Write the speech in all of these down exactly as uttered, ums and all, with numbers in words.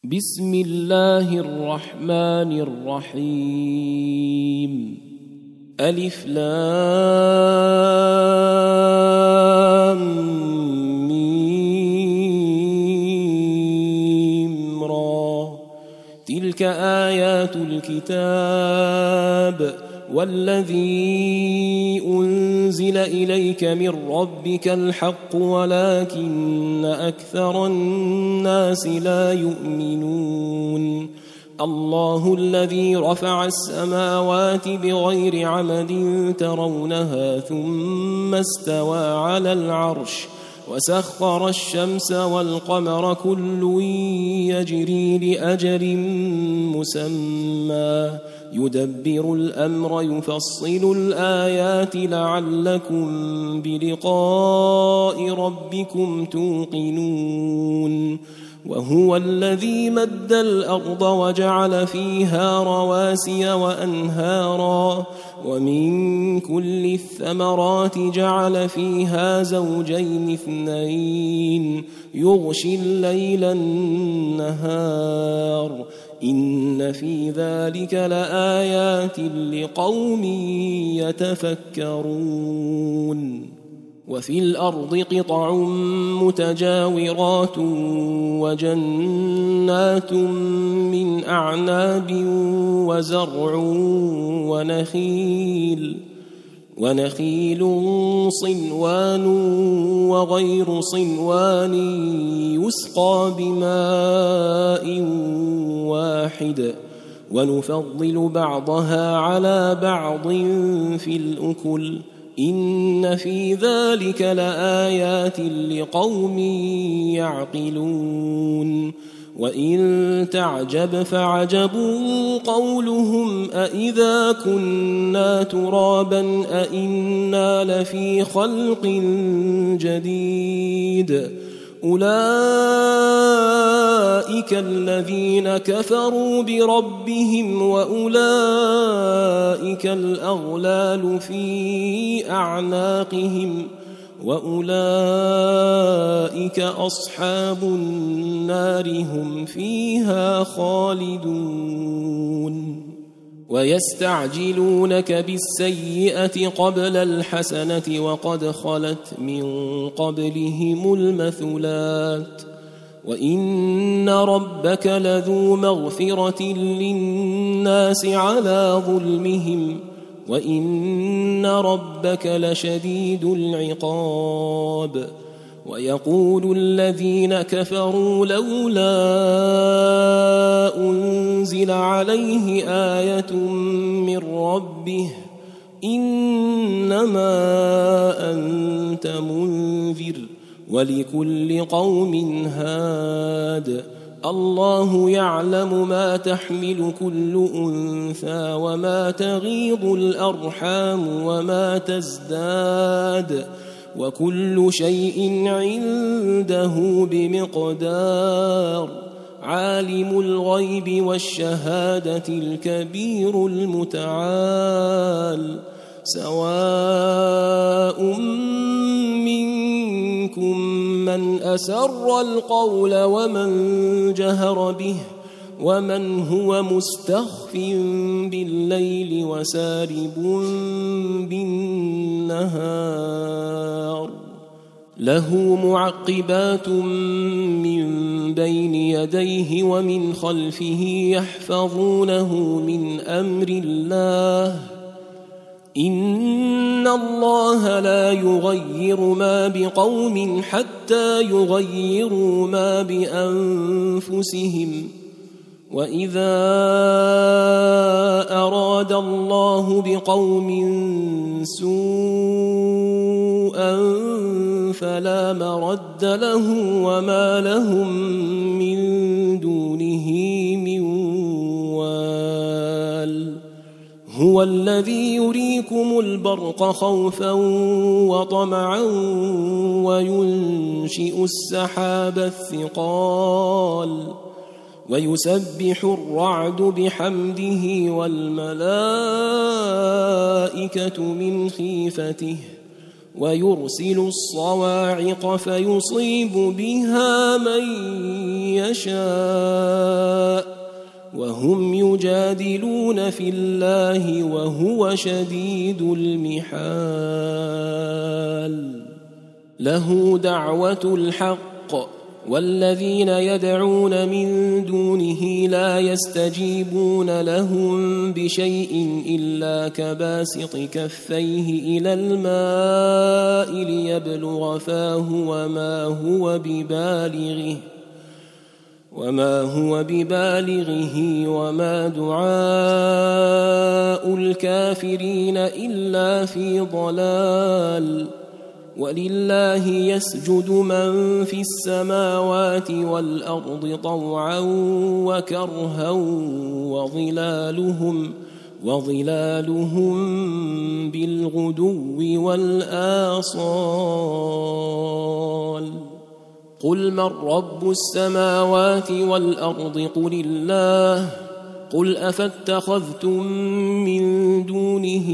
بسم الله الرحمن الرحيم. ألف لام ميم را. تلك آيات الكتاب والذي أنزل إليك من ربك الحق ولكن أكثر الناس لا يؤمنون. الله الذي رفع السماوات بغير عمد ترونها ثم استوى على العرش وسخر الشمس والقمر كل يجري لأجل مسمى يدبر الأمر يفصل الآيات لعلكم بلقاء ربكم توقنون. وهو الذي مد الأرض وجعل فيها رواسي وأنهارا ومن كل الثمرات جعل فيها زوجين اثنين يغشي الليل النهار إن في ذلك لآيات لقوم يتفكرون. وفي الأرض قطع متجاورات وجنات من أعناب وزرع ونخيل ونخيل صنوان وغير صنوان يسقى بماء واحد ونفضل بعضها على بعض في الأكل إن في ذلك لآيات لقوم يعقلون. وإن تعجب فعجب قولهم أإذا كنا ترابا أإنا لفي خلق جديد أولئك الذين كفروا بربهم وأولئك الأغلال في أعناقهم وأولئك أصحاب النار هم فيها خالدون. ويستعجلونك بالسيئة قبل الحسنة وقد خلت من قبلهم المثلات وإن ربك لذو مغفرة للناس على ظلمهم وإن ربك لشديد العقاب. ويقول الذين كفروا لولا أنزل عليه آية من ربه إنما أنت منذر ولكل قوم هاد الله يعلم ما تحمل كل أنثى وما تغيض الأرحام وما تزداد وكل شيء عنده بمقدار. عالم الغيب والشهادة الكبير المتعال. سواء منكم من أسر القول ومن جهر به ومن هو مستخف بالليل وسارب بالنهار له معقبات من بين يديه ومن خلفه يحفظونه من أمر الله إن الله لا يغير ما بقوم حتى يغيروا ما بأنفسهم وإذا أراد الله بقوم سوءا فلا مرد له وما لهم من دونه من وال. هو الذي يريكم البرق خوفا وطمعا وينشئ السحاب الثقال ويسبح الرعد بحمده والملائكة من خيفته ويرسل الصواعق فيصيب بها من يشاء وهم يجادلون في الله وهو شديد المحال له دعوة الحق والذين يدعون من دونه لا يستجيبون لهم بشيء إلا كباسط كفيه إلى الماء ليبلغ فاه وما هو ببالغه وما هو ببالغه وما دعاء الكافرين إلا في ضلال ولله يسجد من في السماوات والأرض طوعا وكرها وظلالهم وظلالهم بالغدو والآصال قل من رب السماوات والأرض قل الله قل أفاتخذتم من دونه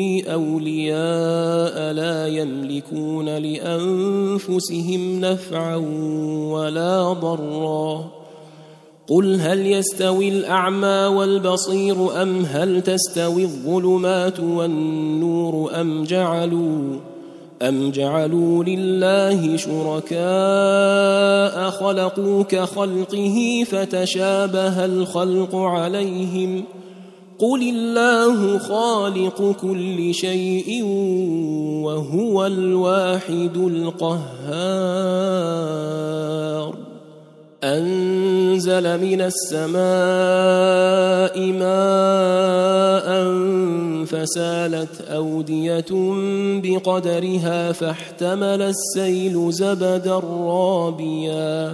أولياء لا يملكون لأنفسهم نفعا ولا ضرا قل هل يستوي الأعمى والبصير أم هل تستوي الظلمات والنور أم جعلوا أم جعلوا لله شركاء خلقوا كخلقه فتشابه الخلق عليهم قل الله خالق كل شيء وهو الواحد القهار أنزل من السماء ماء فسالت أودية بقدرها فاحتمل السيل زبدا رابيا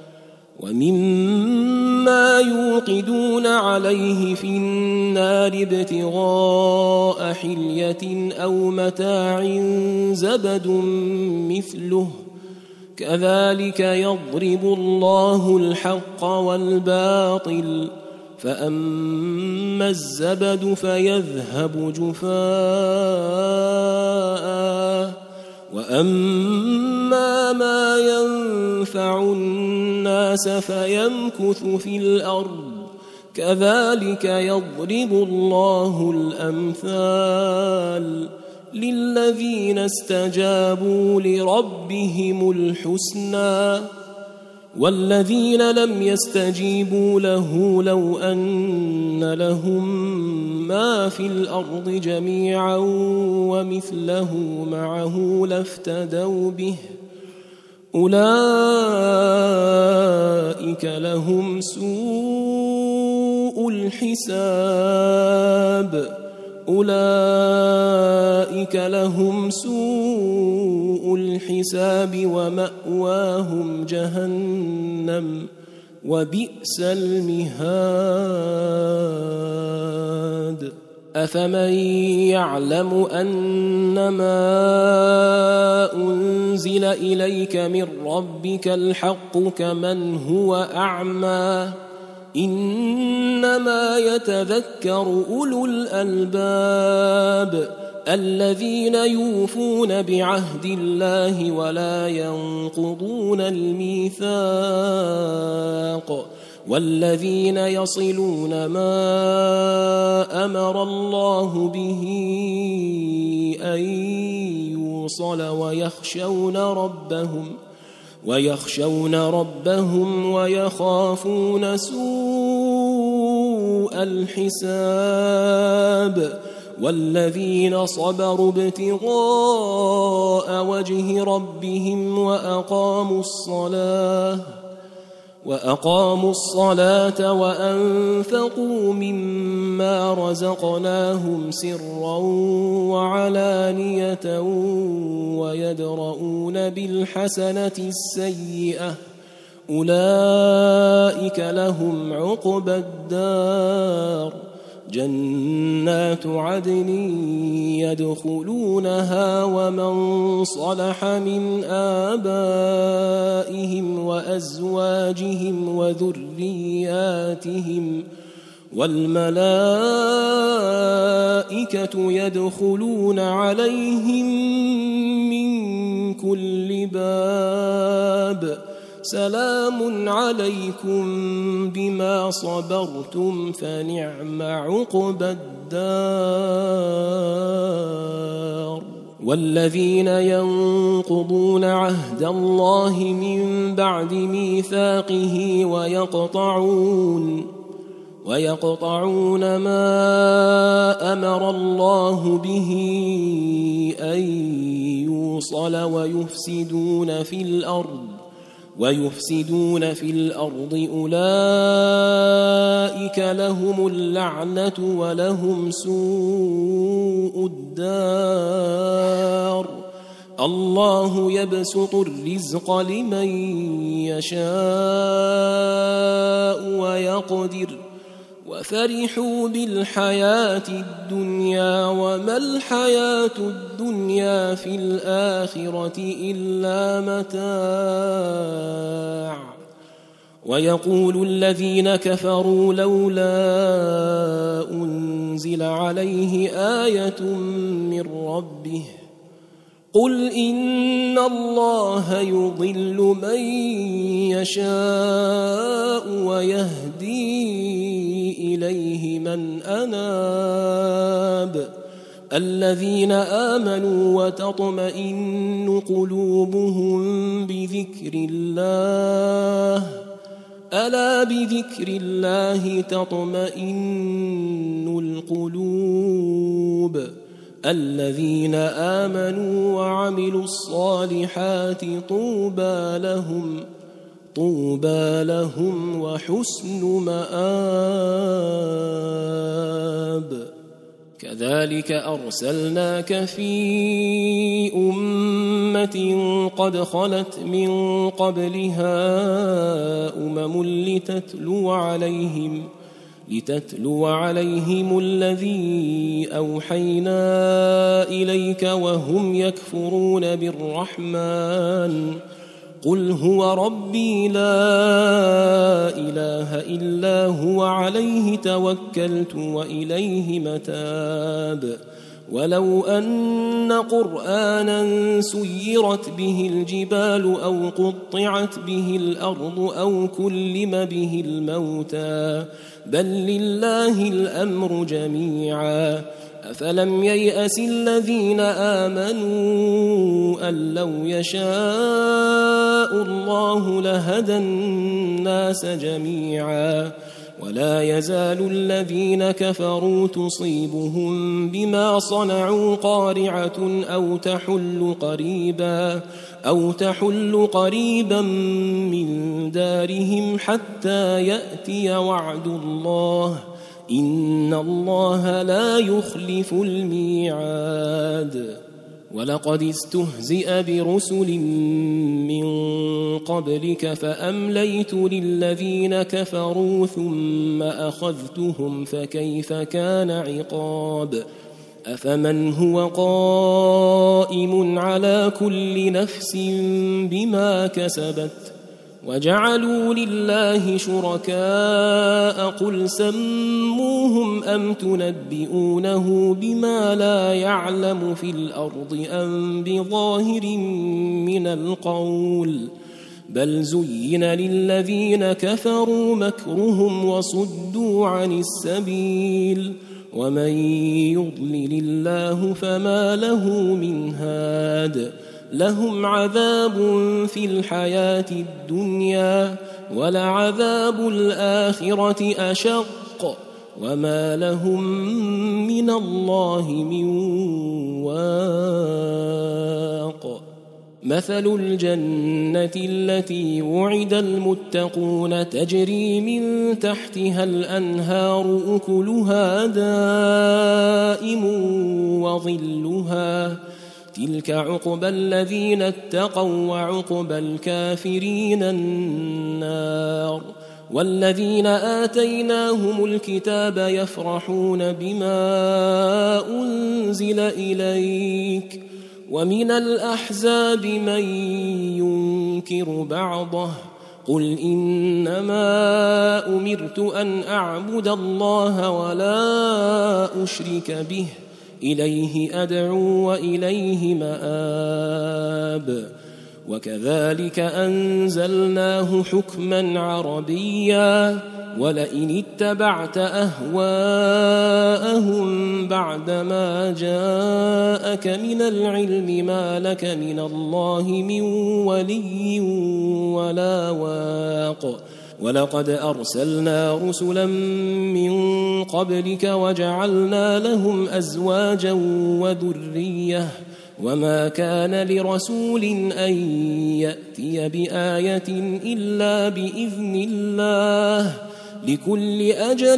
ومما يوقدون عليه في النار ابتغاء حلية أو متاع زبد مثله كذلك يضرب الله الحق والباطل فأما الزبد فيذهب جفاء وأما ما ينفع الناس فيمكث في الأرض كذلك يضرب الله الأمثال للذين استجابوا لربهم الحسنى والذين لم يستجيبوا له لو أن لهم ما في الأرض جميعا ومثله معه لافتدوا به أولئك لهم سوء الحساب أولئك لهم سوء الحساب ومأواهم جهنم وبئس المهاد أفمن يعلم أنما أنزل إليك من ربك الحق كمن هو أعمى إنما يتذكر أولو الألباب الذين يوفون بعهد الله ولا ينقضون الميثاق والذين يصلون ما أمر الله به أن يوصل ويخشون ربهم ويخشون ربهم ويخافون سوء الحساب والذين صبروا ابتغاء وجه ربهم وأقاموا الصلاة وأقاموا الصلاة وأنفقوا مما رزقناهم سرا وعلانية ويدرؤون بالحسنة السيئة أولئك لهم عقبى الدار جنات عدن يدخلونها ومن صلح من آبائهم وأزواجهم وذرياتهم والملائكة يدخلون عليهم من كل باب سلام عليكم بما صبرتم فنعم عقبى الدار. والذين ينقضون عهد الله من بعد ميثاقه ويقطعون ويقطعون ما أمر الله به أن يوصل ويفسدون في الأرض ويفسدون في الأرض أولئك لهم اللعنة ولهم سوء الدار. الله يبسط الرزق لمن يشاء ويقدر وفرحوا بالحياة الدنيا وما الحياة الدنيا في الآخرة إلا متاع. ويقول الذين كفروا لولا أنزل عليه آية من ربه قل إن الله يضل من يشاء ويهدي إليه من أناب الذين آمنوا وتطمئن قلوبهم بذكر الله ألا بذكر الله تطمئن القلوب الذين آمنوا وعملوا الصالحات طوبى لهم طوبى لهم وحسن مآب. كذلك أرسلناك في أمة قد خلت من قبلها أمم لتتلو عليهم لتتلو عليهم الذي أوحينا إليك وهم يكفرون بالرحمن قل هو ربي لا إله إلا هو عليه توكلت وإليه متاب. ولو أن قرآنا سيرت به الجبال أو قطعت به الأرض أو كلم به الموتى بل لله الأمر جميعا أفلم ييأس الذين آمنوا أن لو يشاء الله لهدى الناس جميعا ولا يزال الذين كفروا تصيبهم بما صنعوا قارعة أو تحل قريبا أو تحل قريبا من دارهم حتى يأتي وعد الله إن الله لا يخلف الميعاد. ولقد استهزئ برسل من قبلك فأمليت للذين كفروا ثم أخذتهم فكيف كان عقاب. أفمن هو قائم على كل نفس بما كسبت وجعلوا لله شركاء قل سموهم أم تنبئونه بما لا يعلم في الأرض أم بظاهر من القول بل زين للذين كفروا مكرهم وصدوا عن السبيل ومن يضلل الله فما له من هاد لهم عذاب في الحياة الدنيا ولعذاب الآخرة أشق وما لهم من الله من واق. مثل الجنة التي وعد المتقون تجري من تحتها الأنهار أكلها دائم وظلها تلك عقبى الذين اتقوا وعقبى الكافرين النار. والذين آتيناهم الكتاب يفرحون بما أنزل إليك ومن الأحزاب من ينكر بعضه قل إنما أمرت أن أعبد الله ولا أشرك به إليه أدعو وإليه مآب. وكذلك أنزلناه حكما عربيا ولئن اتبعت أهواءهم بعدما جاءك من العلم ما لك من الله من ولي ولا واق ولقد أرسلنا رسلا من قبلك وجعلنا لهم أزواجا وذرية وما كان لرسول أن يأتي بآية إلا بإذن الله لكل أجل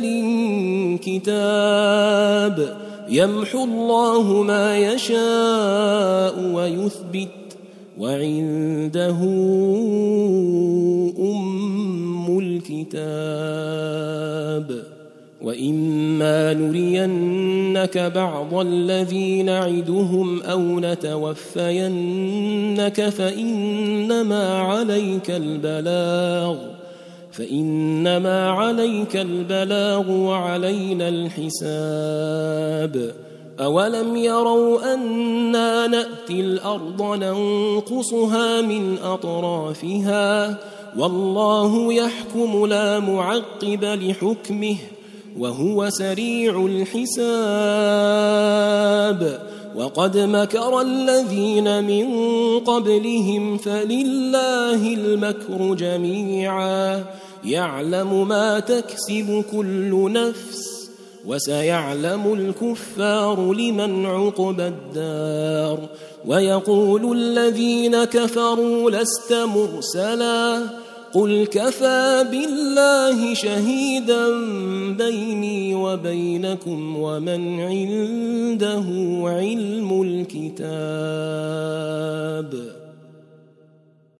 كتاب يمحو الله ما يشاء ويثبت وعنده أم الكتاب وإما نرينك بعض الذي نعدهم أو نتوفينك فإنما عليك البلاغ فإنما عليك البلاغ وعلينا الحساب أولم يروا أنا نأتي الأرض ننقصها من أطرافها والله يحكم لا معقب لحكمه وهو سريع الحساب وقد مكر الذين من قبلهم فلله المكر جميعا يعلم ما تكسب كل نفس وسيعلم الكفار لمن عقبى الدار ويقول الذين كفروا لست مرسلا قل كفى بالله شهيدا بيني وبينكم ومن عنده علم الكتاب